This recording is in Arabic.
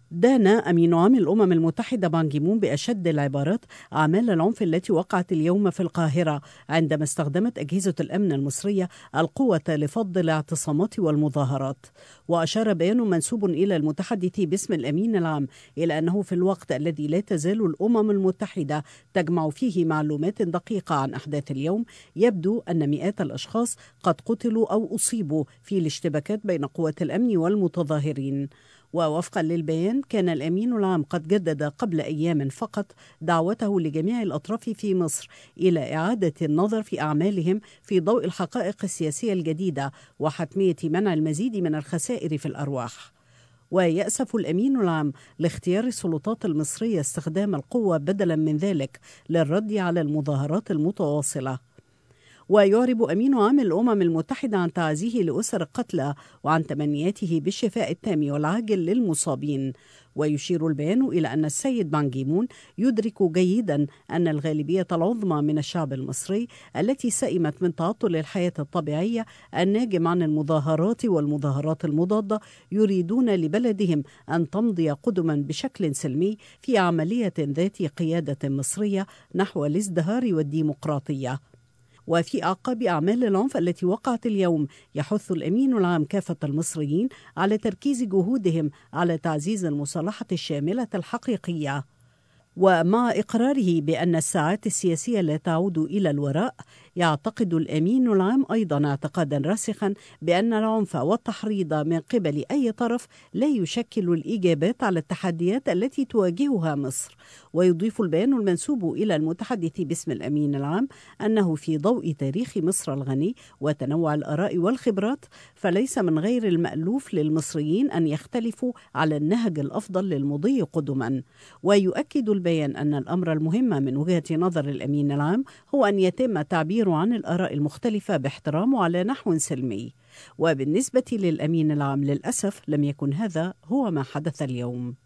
دان أمين عام الأمم المتحدة بان كي مون بأشد العبارات أعمال العنف التي وقعت اليوم في القاهرة عندما استخدمت أجهزة الأمن المصرية القوة لفض الاعتصامات والمظاهرات. وأشار بيان منسوب إلى المتحدث باسم الأمين العام إلى أنه في الوقت الذي لا تزال الأمم المتحدة تجمع فيه معلومات دقيقة عن أحداث اليوم، يبدو أن مئات الأشخاص قد قتلوا أو أصيبوا في الاشتباكات بين قوات الأمن والمتظاهرين. ووفقا للبيان كان الأمين العام قد جدد قبل أيام فقط دعوته لجميع الأطراف في مصر إلى إعادة النظر في أعمالهم في ضوء الحقائق السياسية الجديدة وحتمية منع المزيد من الخسائر في الأرواح. ويأسف الأمين العام لاختيار السلطات المصرية استخدام القوة بدلا من ذلك للرد على المظاهرات المتواصلة. ويعرب أمين عام الأمم المتحدة عن تعزيه لأسر القتلى وعن تمنياته بالشفاء التام والعاجل للمصابين. ويشير البيان إلى أن السيد بان كي مون يدرك جيدا أن الغالبية العظمى من الشعب المصري التي سئمت من تعطل الحياة الطبيعية الناجم عن المظاهرات والمظاهرات المضادة يريدون لبلدهم أن تمضي قدما بشكل سلمي في عملية ذات قيادة مصرية نحو الازدهار والديمقراطية. وفي أعقاب أعمال العنف التي وقعت اليوم يحث الأمين العام كافة المصريين على تركيز جهودهم على تعزيز المصالحة الشاملة الحقيقية. ومع إقراره بأن الساعات السياسية لا تعود إلى الوراء، يعتقد الأمين العام أيضا اعتقادا راسخا بأن العنف والتحريض من قبل أي طرف لا يشكل الإجابات على التحديات التي تواجهها مصر. ويضيف البيان المنسوب إلى المتحدث باسم الأمين العام أنه في ضوء تاريخ مصر الغني وتنوع الآراء والخبرات فليس من غير المألوف للمصريين أن يختلفوا على النهج الأفضل للمضي قدما. ويؤكد البيان أن الأمر المهم من وجهة نظر الأمين العام هو أن يتم التعبير عن الآراء المختلفة باحترام وعلى نحو سلمي. وبالنسبة للأمين العام للأسف لم يكن هذا هو ما حدث اليوم.